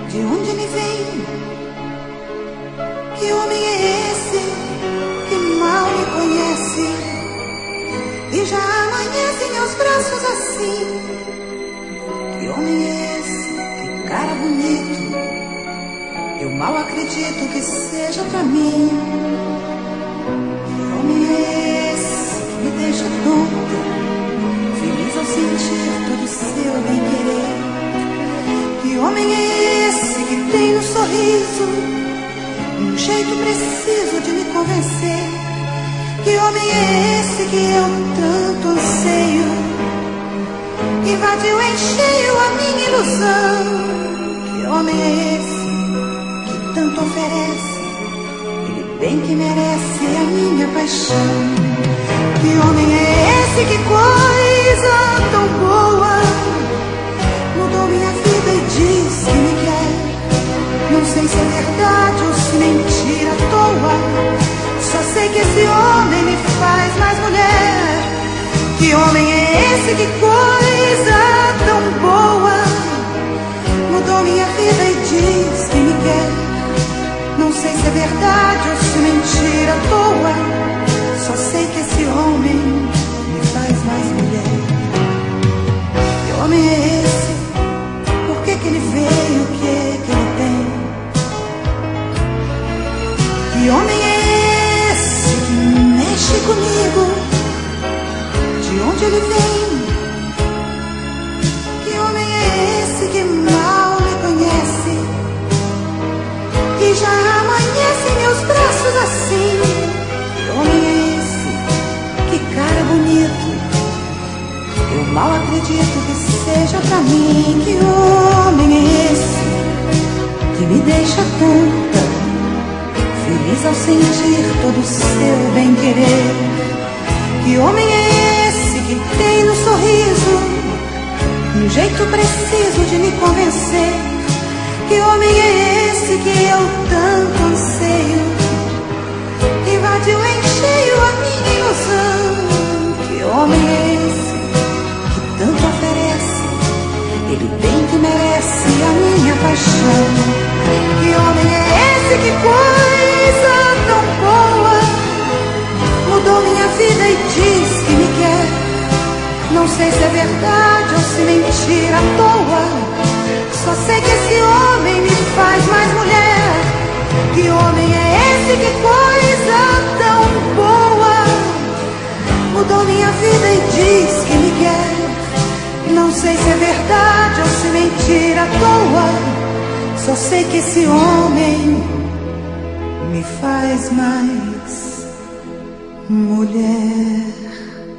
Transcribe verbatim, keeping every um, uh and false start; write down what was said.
De onde ele vem? Que homem é esse que mal me conhece e já amanhece em meus braços assim? Que homem é esse? Que cara bonito. Eu mal acredito que seja pra mim. Que homem é esse que me deixa tonta, feliz ao sentir todo o seu bem-querer? Que homem é esse que tem no sorriso um jeito preciso de me convencer? Que homem é esse que eu tanto anseio, que invadiu em cheio a minha ilusão? Que homem é esse que tanto oferece, ele bem que merece a minha paixão? Que homem é esse que coisa tão boa mudou minha vida e diz que me quer? Não sei se é verdade ou se mentira à toa, só sei que esse homem me faz mais mulher. Que homem é esse que coisa tão boa mudou minha vida e diz que me quer? Não sei se é verdade ou se mentira à toa, só sei que esse homem me faz mais mulher. Que homem é esse? Por que que ele veio? O que que ele tem? Que homem é esse que mexe comigo? De onde ele vem? Que homem é esse que mal me conhece e já amanhece em meus braços assim? Que homem é esse? Que cara bonito. Eu mal acredito que seja pra mim. Que homem é esse que me deixa tonta, feliz ao sentir todo o seu bem-querer? Que homem é esse que tem no sorriso um jeito preciso de me convencer? Que homem é esse que eu tanto anseio, que invadiu em cheio a minha ilusão? Que homem é esse que tanto oferece, ele bem que merece a minha paixão? Que homem é esse que coisa tão boa mudou minha vida e diz que me quer? Não sei se é verdade ou se mentira à toa, só sei que esse homem me faz mais mulher. Que homem é esse que coisa tão boa mudou minha vida e diz que me quer? Não sei se é verdade ou se mentira à toa, só sei que esse homem me faz mais mulher.